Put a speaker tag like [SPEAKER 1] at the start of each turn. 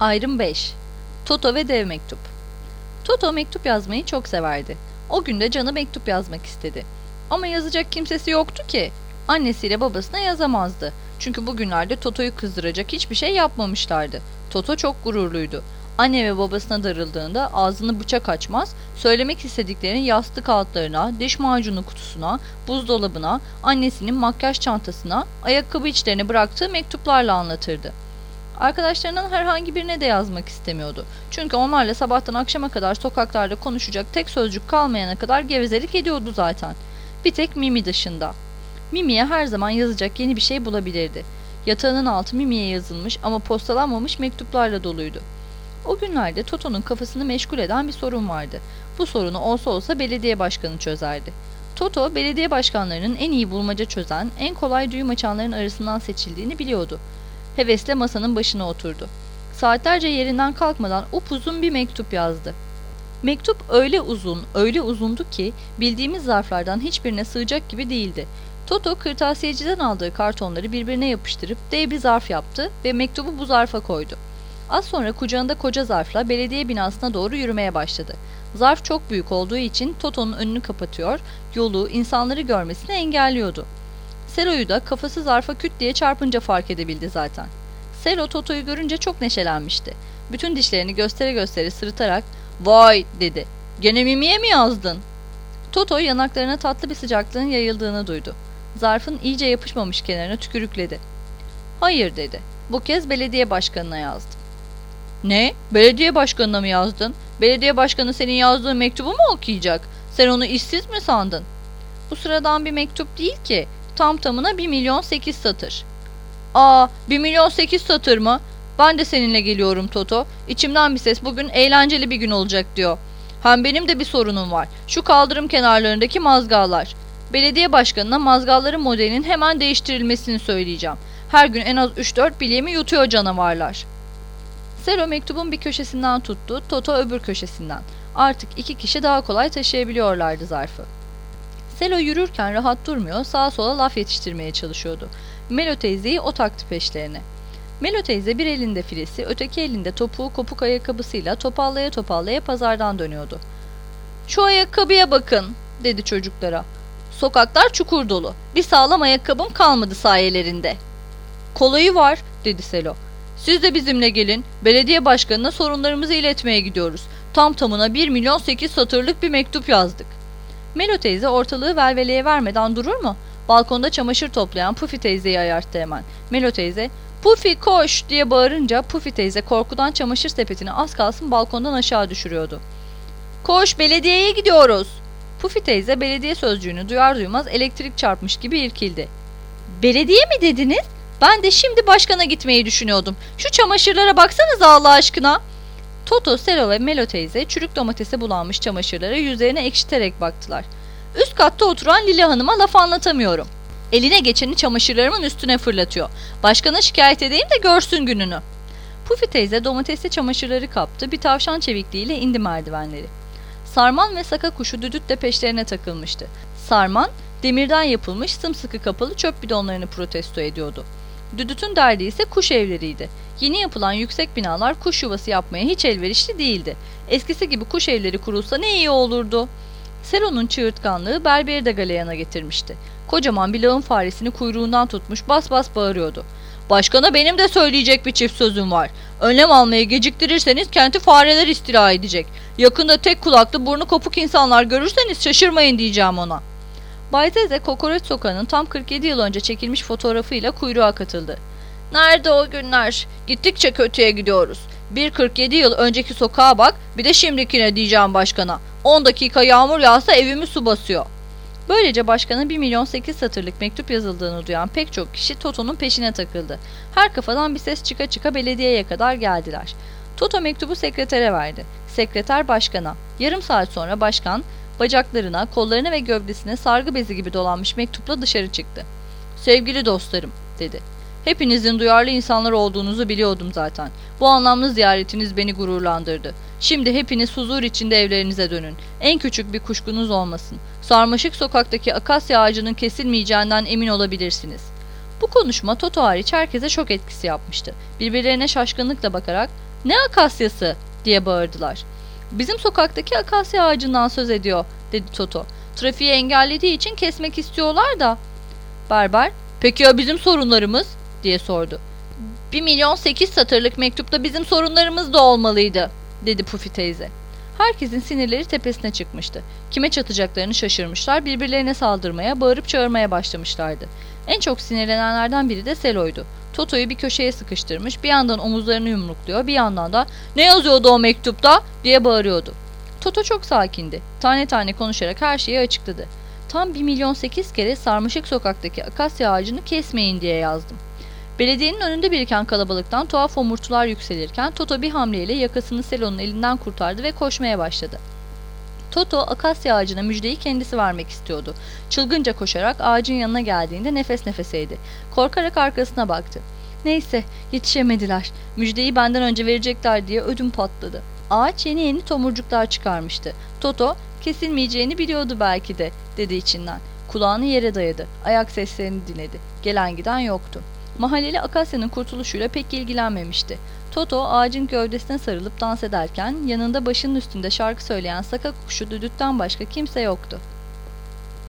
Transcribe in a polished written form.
[SPEAKER 1] Ayrım 5. Toto ve Dev Mektup. Toto mektup yazmayı çok severdi. O gün de canı mektup yazmak istedi. Ama yazacak kimsesi yoktu ki. Annesiyle babasına yazamazdı. Çünkü bugünlerde Toto'yu kızdıracak hiçbir şey yapmamışlardı. Toto çok gururluydu. Anne ve babasına darıldığında ağzını bıçak açmaz, söylemek istediklerini yastık altlarına, diş macunu kutusuna, buzdolabına, annesinin makyaj çantasına, ayakkabı içlerine bıraktığı mektuplarla anlatırdı. Arkadaşlarından herhangi birine de yazmak istemiyordu. Çünkü onlarla sabahtan akşama kadar sokaklarda konuşacak tek sözcük kalmayana kadar gevezelik ediyordu zaten. Bir tek Mimi dışında. Mimi'ye her zaman yazacak yeni bir şey bulabilirdi. Yatağının altı Mimi'ye yazılmış ama postalanmamış mektuplarla doluydu. O günlerde Toto'nun kafasını meşgul eden bir sorun vardı. Bu sorunu olsa olsa belediye başkanı çözerdi. Toto, belediye başkanlarının en iyi bulmaca çözen, en kolay düğüm açanların arasından seçildiğini biliyordu. Hevesle masanın başına oturdu. Saatlerce yerinden kalkmadan upuzun bir mektup yazdı. Mektup öyle uzundu ki bildiğimiz zarflardan hiçbirine sığacak gibi değildi. Toto kırtasiyeciden aldığı kartonları birbirine yapıştırıp dev bir zarf yaptı ve mektubu bu zarfa koydu. Az sonra kucağında koca zarfla belediye binasına doğru yürümeye başladı. Zarf çok büyük olduğu için Toto'nun önünü kapatıyor, yolu, insanları görmesini engelliyordu. Selo'yu da kafası zarfa küt diye çarpınca fark edebildi zaten. Selo Toto'yu görünce çok neşelenmişti. Bütün dişlerini göstere göstere sırıtarak "Vay!" dedi. "Gene Mimi'ye mi yazdın?" Toto yanaklarına tatlı bir sıcaklığın yayıldığını duydu. Zarfın iyice yapışmamış kenarına tükürükledi. "Hayır," dedi. "Bu kez belediye başkanına yazdım." "Ne? Belediye başkanına mı yazdın? Belediye başkanı senin yazdığın mektubu mu okuyacak? Sen onu işsiz mi sandın?" "Bu sıradan bir mektup değil ki. Tam tamına 1.000.008 satır." "Aa, 1.000.008 satır mı? Ben de seninle geliyorum Toto. İçimden bir ses bugün eğlenceli bir gün olacak diyor. Hem benim de bir sorunum var. Şu kaldırım kenarlarındaki mazgallar. Belediye başkanına mazgalların modelinin hemen değiştirilmesini söyleyeceğim. Her gün en az 3-4 bilyemi yutuyor canavarlar." Selo mektubun bir köşesinden tuttu, Toto öbür köşesinden. Artık iki kişi daha kolay taşıyabiliyorlardı zarfı. Selo yürürken rahat durmuyor, sağa sola laf yetiştirmeye çalışıyordu. Melo teyzeyi o taktı peşlerine. Melo teyze bir elinde filesi, öteki elinde topuğu kopuk ayakkabısıyla topallaya topallaya pazardan dönüyordu. "Şu ayakkabıya bakın," dedi çocuklara. "Sokaklar çukur dolu. Bir sağlam ayakkabım kalmadı sayelerinde." "Kolayı var," dedi Selo. "Siz de bizimle gelin. Belediye başkanına sorunlarımızı iletmeye gidiyoruz. Tam tamına 1.000.008 satırlık bir mektup yazdık." Melo teyze ortalığı velveleye vermeden durur mu? Balkonda çamaşır toplayan Pufi teyzeyi ayarttı hemen. Melo teyze, "Pufi koş!" diye bağırınca Pufi teyze korkudan çamaşır sepetini az kalsın balkondan aşağı düşürüyordu. "Koş, belediyeye gidiyoruz!" Pufi teyze belediye sözcüğünü duyar duymaz elektrik çarpmış gibi irkildi. "Belediye mi dediniz? Ben de şimdi başkana gitmeyi düşünüyordum. Şu çamaşırlara baksanıza Allah aşkına!" Toto, Selo ve Melo teyze çürük domatese bulanmış çamaşırlara yüzlerine ekşiterek baktılar. "Üst katta oturan Lila Hanım'a laf anlatamıyorum. Eline geçeni çamaşırlarımın üstüne fırlatıyor. Başkana şikayet edeyim de görsün gününü." Pufi teyze domatesli çamaşırları kaptı, bir tavşan çevikliğiyle indi merdivenleri. Sarman ve saka kuşu Düdüt de peşlerine takılmıştı. Sarman, demirden yapılmış sımsıkı kapalı çöp bidonlarını protesto ediyordu. Düdüt'ün derdi ise kuş evleriydi. Yeni yapılan yüksek binalar kuş yuvası yapmaya hiç elverişli değildi. Eskisi gibi kuş evleri kurulsa ne iyi olurdu. Selo'nun çığırtkanlığı berberi de galeyana getirmişti. Kocaman bir lağım faresini kuyruğundan tutmuş bas bas bağırıyordu. "Başkana benim de söyleyecek bir çift sözüm var. Önlem almayı geciktirirseniz kenti fareler istila edecek. Yakında tek kulaklı burnu kopuk insanlar görürseniz şaşırmayın diyeceğim ona." Bay Zeze, Kokoreç Sokağı'nın tam 47 yıl önce çekilmiş fotoğrafıyla kuyruğa katıldı. "Nerede o günler? Gittikçe kötüye gidiyoruz. Bir 47 yıl önceki sokağa bak, bir de şimdikine diyeceğim başkana. 10 dakika yağmur yağsa evimi su basıyor." Böylece başkana 1.000.008 satırlık mektup yazıldığını duyan pek çok kişi Toto'nun peşine takıldı. Her kafadan bir ses çıka çıka belediyeye kadar geldiler. Toto mektubu sekretere verdi. Sekreter başkana. Yarım saat sonra başkan bacaklarına, kollarına ve gövdesine sargı bezi gibi dolanmış mektupla dışarı çıktı. "Sevgili dostlarım," dedi. "Hepinizin duyarlı insanlar olduğunuzu biliyordum zaten. Bu anlamlı ziyaretiniz beni gururlandırdı. Şimdi hepiniz huzur içinde evlerinize dönün. En küçük bir kuşkunuz olmasın. Sarmaşık sokaktaki akasya ağacının kesilmeyeceğinden emin olabilirsiniz." Bu konuşma Toto hariç herkese şok etkisi yapmıştı. Birbirlerine şaşkınlıkla bakarak "Ne akasyası?" diye bağırdılar. "Bizim sokaktaki akasya ağacından söz ediyor," dedi Toto. "Trafiği engellediği için kesmek istiyorlar da." Berber, "Peki ya bizim sorunlarımız?" diye sordu. 1.008.000 satırlık mektupta bizim sorunlarımız da olmalıydı, dedi Pufi teyze. Herkesin sinirleri tepesine çıkmıştı. Kime çatacaklarını şaşırmışlar, birbirlerine saldırmaya, bağırıp çağırmaya başlamışlardı. En çok sinirlenenlerden biri de Selo'ydu. Toto'yu bir köşeye sıkıştırmış, bir yandan omuzlarını yumrukluyor, bir yandan da "Ne yazıyordu o mektupta?" diye bağırıyordu. Toto çok sakindi. Tane tane konuşarak her şeyi açıkladı. "Tam 1.008.000 kere Sarmaşık sokaktaki akasya ağacını kesmeyin diye yazdım." Belediyenin önünde biriken kalabalıktan tuhaf homurtular yükselirken Toto bir hamleyle yakasını Selo'nun elinden kurtardı ve koşmaya başladı. Toto akasya ağacına müjdeyi kendisi vermek istiyordu. Çılgınca koşarak ağacın yanına geldiğinde nefes nefeseydi. Korkarak arkasına baktı. Neyse, yetişemediler. Müjdeyi benden önce verecekler diye ödüm patladı. Ağaç yeni tomurcuklar çıkarmıştı. Toto, kesilmeyeceğini biliyordu belki de, dedi içinden. Kulağını yere dayadı. Ayak seslerini dinledi. Gelen giden yoktu. Mahalleli Akasya'nın kurtuluşuyla pek ilgilenmemişti. Toto ağacın gövdesine sarılıp dans ederken yanında başının üstünde şarkı söyleyen saka kuşu Düdük'ten başka kimse yoktu.